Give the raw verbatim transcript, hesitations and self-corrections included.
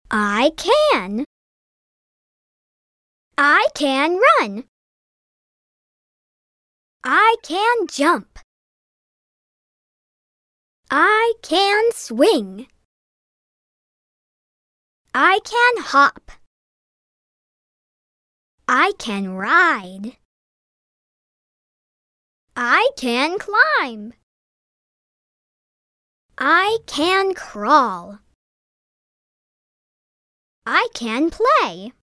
I can. I can run. I can jump. I can swing. I can hop. I can ride. I can climb. I can crawl. I can play.